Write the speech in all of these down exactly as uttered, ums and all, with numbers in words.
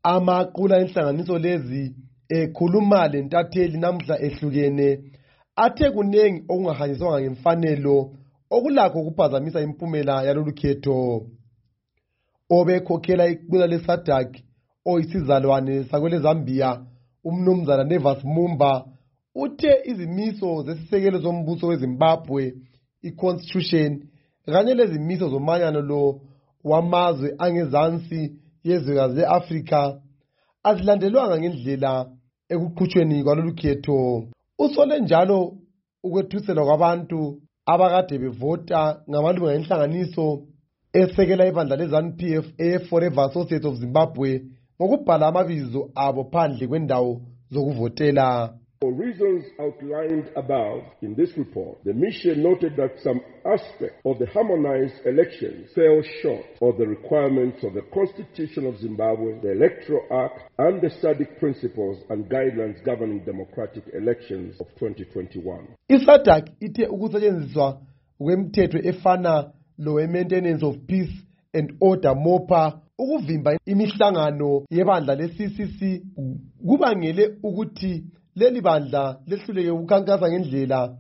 Amaqula enhlanganiso lezi ekhuluma lentatheli namhla ehlukene athe kunengi okungahanyiswanga ngemfanelo okulakho ukuphazamisa impumela yalolu khetho. Obekhokhela iqula leSADC oyisizalwane sakwele Zambia umnumzana Nevas Mumba uthe izimiso zesisekelo zombuso weZimbabwe iconstitution kanye lezimiso zomanyano lo wamazwe angezansi yezwekazi le-Afrika azilandelwanga ngendlela ekuqhutshweni kwalolu khetho. Usole njalo ukwethuselwa kwabantu abakade bevota ngamalunga enhlanganiso esekela ibandla leZANU P F e-Forever Associates of Zimbabwe ngokubhala amabizo abo phandle kwendawo zokuvotela. For reasons outlined above in this report, the mission noted that some aspects of the harmonized elections fell short of the requirements of the Constitution of Zimbabwe, the Electoral Act, and the SADC principles and guidelines governing democratic elections of twenty twenty-one. I-SADC ithe ukusetshenziswa kwemthetho efana lo maintenance of peace and order MOPA ukuvimba imihlangano yebandla le-C C C kubangele ukuthi leli bandla lehluleke ukukhankasa ngendlela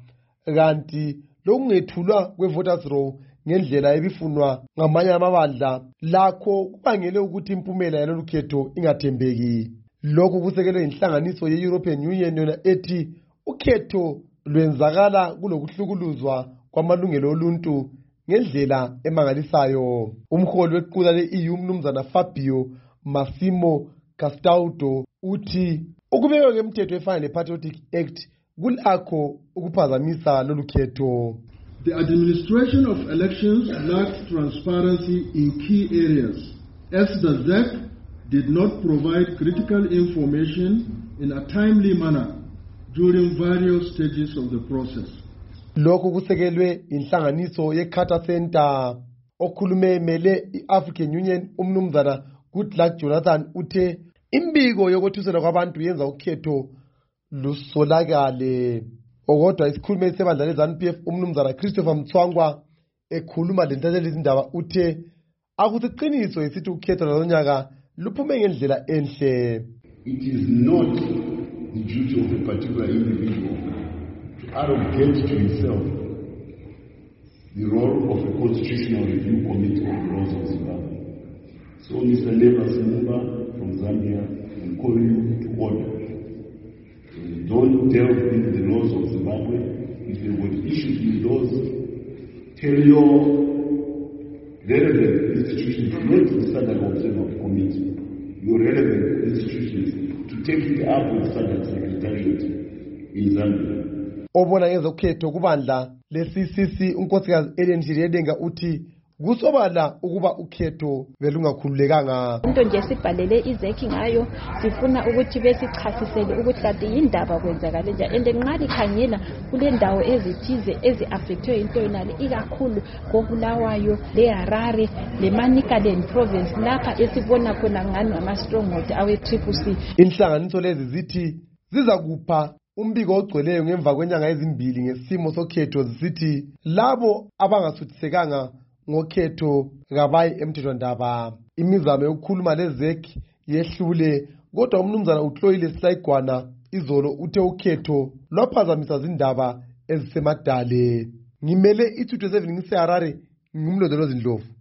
kanti lokungethulwa kwe-voters roll ngendlela ebifunwa ngamanye amabandla lakho kubangele ukuthi impumela yalolu khetho ingathembeki. Lokhu kusekelwe inhlanganiso ye-European Union yona ethi ukhetho lwenzakala kulokuhlukuluzwa kwamalungelo oluntu ngendlela emangalisayo. Umholi wequla le-E U umnumzana Fabio Massimo Castaldo uthi ukubekwa kwemithetho efana ne-Patriotic Act kulakho ukuphazamisa lolu khetho. The administration of elections lacked transparency in key areas, as the Z E C did not provide critical information in a timely manner during various stages of the process. Lokhu kusekelwe inhlanganiso ye-Carter Center. Okhulume mele i-African Union umnumzana Goodluck Jonathan uthe imbiko yokwethuselwa kwabantu yenza ukhetho lusolakale. Okodwa isikhulumeli sebandla leZANU P F umnumzana Christopher Mtswangwa ekhuluma lentatheli izindaba uthe akusiqiniso isithi ukhetho lonyaka luphume ngendlela enhle. It is not the duty of a particular individual to arrogate to himself the role of a constitutional review committee of the laws of Zimbabwe. So Mister Nevas Mumba from Zambia will call you to order. Don't delve into the laws of Zimbabwe. If they were issued these laws, tell your relevant institutions, not the SADC Observer Committee, your relevant institutions to take it up with SADC Secretariat in Zambia. Obona ngezokhetho kubandla le-C C C unkosikazi Ellen Shiriyedenga uthi kusobala ukuba ukhetho belungakhululekanga. Into nje sibhalele izekhi ngayo sifuna ukuthi besichasisele ukuthi kanti yindaba kwenzakala nje ende nqa likhangela kule ndawo ezithize ezi-affectwe into yonale ikakhulu koBulawayo leHarare leManicaland province lapha esibona khona ngani ama-stronghold awe-Triple C. Inhlanganiso lezi zithi zizakupha umbiko ogcweleyo ngemva kwenyanga ezimbili ngesimo sokhetho zisithi labo abangasuthisekanga ngokhetho kabayi emthethwandaba. Imizamo yokukhuluma le-Z E C yehlule kodwa umnumzana uHloyile Silayigwana izolo uthe ukhetho lwaphazamisa zindaba ezisemadale. Ngimele i-two twenty-seven ngiseHarare ngumlondolozi Ndlovu.